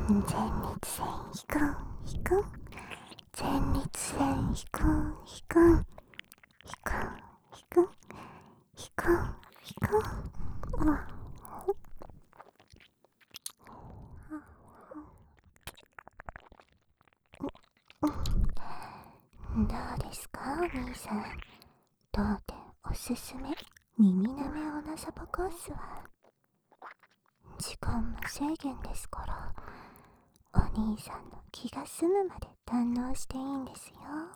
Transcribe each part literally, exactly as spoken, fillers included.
前立腺引くん引くん、前立腺引くん引くん引くん引くん引くん引くん。どうですかお兄さん、当店おすすめ耳なめおなさぽコースは時間無制限ですから、お兄さんの気が済むまで堪能していいんですよ。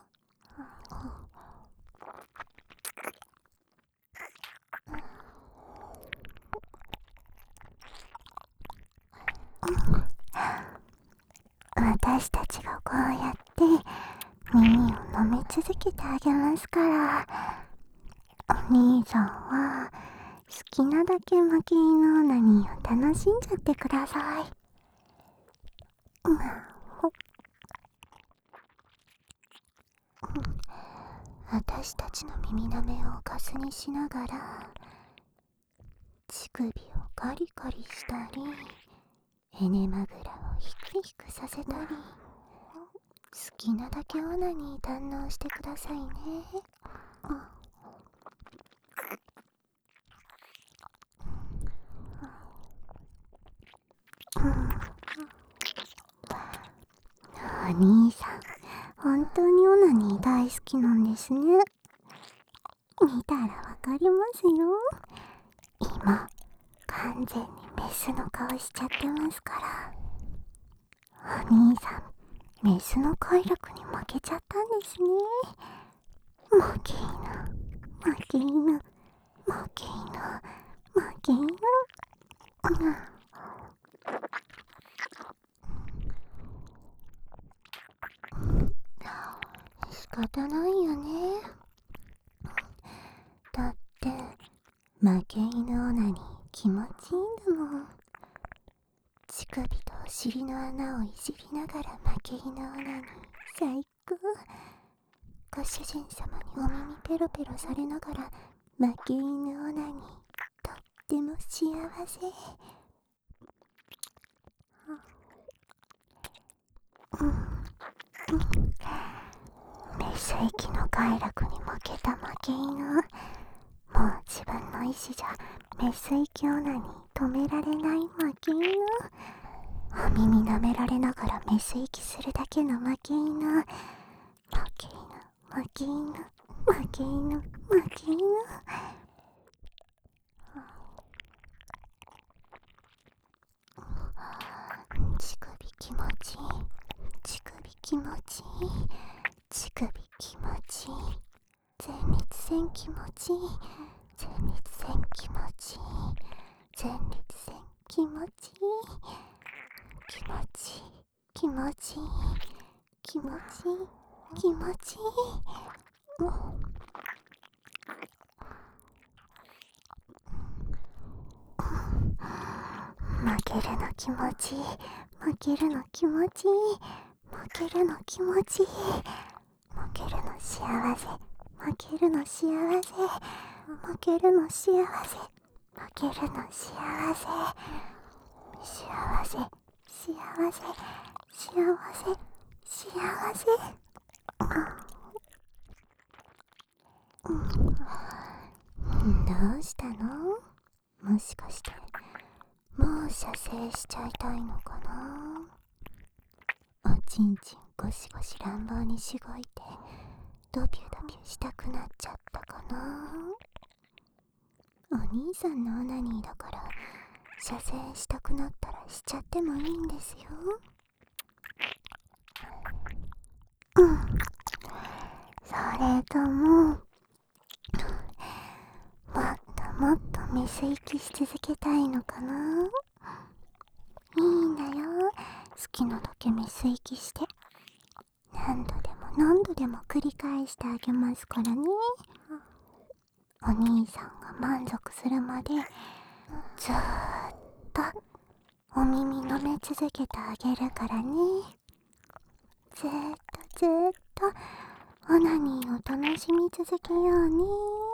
私たちがこうやって耳を舐め続けてあげますから、お兄さんは好きなだけ負け犬オナニーを楽しんじゃってください。うん、私たちの耳なめをおかずにしながら乳首をカリカリしたり、エネマグラをヒクヒクさせたり、好きなだけオナニー堪能してくださいね。お兄さん、本当にオナニー大好きなんですね。見たらわかりますよ。今完全にメスの顔しちゃってますから。お兄さん、メスの快楽に負けちゃったんですね。負け犬負け犬負け犬負け犬。仕方ないよね。だって負け犬オナニー気持ちいいんだもん。乳首とお尻の穴をいじりながら負け犬オナニー最高。ご主人様にお耳ペロペロされながら負け犬オナニーとっても幸せ。メス息の快楽に負けた負け犬。もう自分の意志じゃメス息オナニー止められない負け犬。お耳舐められながらメス息するだけの負け犬。負け犬負け犬負け犬負け犬。乳首気持ちいい、乳首気持ちいい、乳首気持ちいい、前立腺気持ちいい、前立腺気持ちいい、前立腺気持ちいい、気持ちいい気持ちいい気持ちいい気持ちいい。負けるの気持ちいい、負けるの気持ちいい、負けるの気持ちいい、負けるの幸せ、負けるの幸せ、負けるの幸せ、負けるの幸せ、幸せ幸せ幸せ幸せ。どうしたの？もしかしてもう射精しちゃいたいのかな。おちんちんゴシゴシ乱暴にしごいてドピュドピュしたくなっちゃったかな。お兄さんのオナニーだから射精したくなったらしちゃってもいいんですよ。うん、それとももっともっとメス息し続けたいのかな。いいんだよ、好きなだけメス息して何度でも何度でも繰り返してあげますからね。お兄さんが満足するまでずーっとお耳舐め続けてあげるからね。ずーっとずーっとオナニーを楽しみ続けようね。